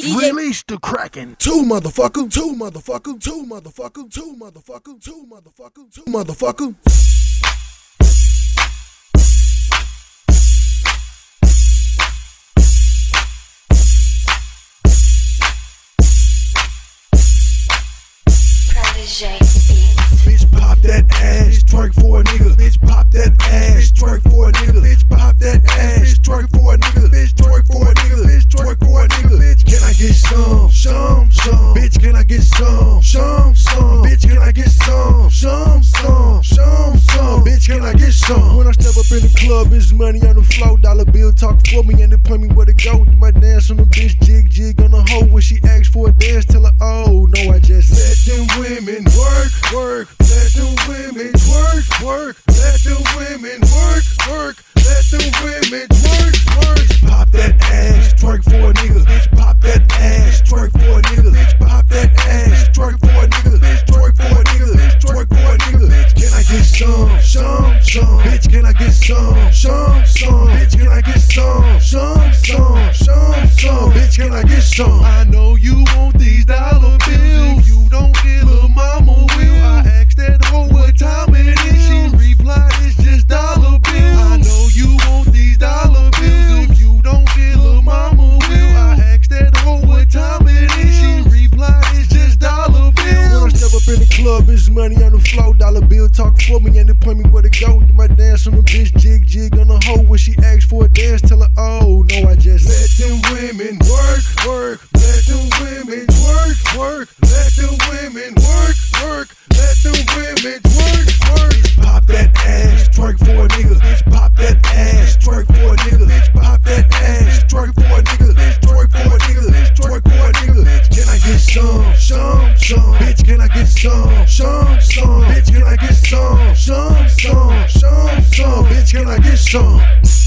Release the Kraken. Two motherfucker. Two motherfucker. Two motherfucker. Two motherfucker. Two motherfucker. Two motherfucker. Bitch pop that ass, twerk for a nigga. Bitch pop that ass, twerk for a nigga. Bitch pop that ass, twerk for a nigga. Bitch twerk for a nigga. Bitch twerk for a nigga. Bitch, can I get some? Some. Bitch, can I get some? Some. Bitch, can I get some? Some. Bitch, can I get some? When I step up in the club, it's money on the floor. Dollar bill talk for me and they point me where to go. Do my dance on the bitch, jig on the hoe. When she asks for a dance, tell her, oh no, I just let them women work. Let them women work. Let them women work. Let them women work. Pop that ass, twerk for a nigga. Bitch, pop that ass, twerk for a nigga. Bitch, pop that ass, twerk for a nigga. Bitch, twerk for a nigga. Bitch, twerk for a nigga. Bitch, can I get some? Bitch, can I get some? Bitch, can I get some? Bitch, can I get some? I know you want these dollar bills. If you don't get little mama will. I asked that hoe what time it is. She replied, it's just dollar bills. I know you want these dollar bills. If you don't get little mama will. I asked that hoe what time it is. She replied, it's just dollar bills. When I step up in the club, it's money on the floor. Dollar bill talk for me and they point me where to go. Do my dance on the bitch, jig on the hoe. When she asks for a dance, tell her, oh no, I just let them women work. Let them women work. Let them women work. Let them women work. Pop that ass, twerk for a nigga. Bitch, pop that ass, twerk for a nigga. Bitch, pop that ass, twerk for a nigga. Bitch, twerk for a nigga. Bitch, twerk for a nigga. Bitch, can I get some? Bitch, can I get some? Bitch, can I get some? Bitch, can I get some?